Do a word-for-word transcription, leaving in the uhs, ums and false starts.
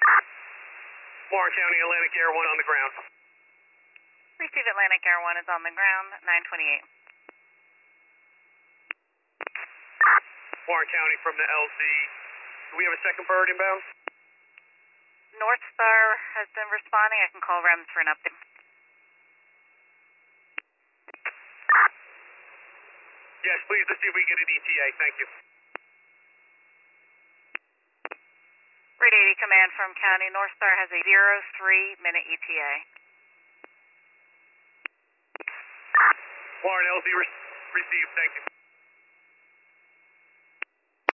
Warren County, Atlantic Air one on the ground. Receive Atlantic Air one is on the ground, nine twenty-eight. Warren County from the L Z. Do we have a second bird inbound? North Star has been responding. I can call R E M S for an update. Yes, please. Let's see if we can get an E T A. Thank you. Rate eighty command from County. North Star has a zero three minute E T A. Warren, L Z re received. Thank you.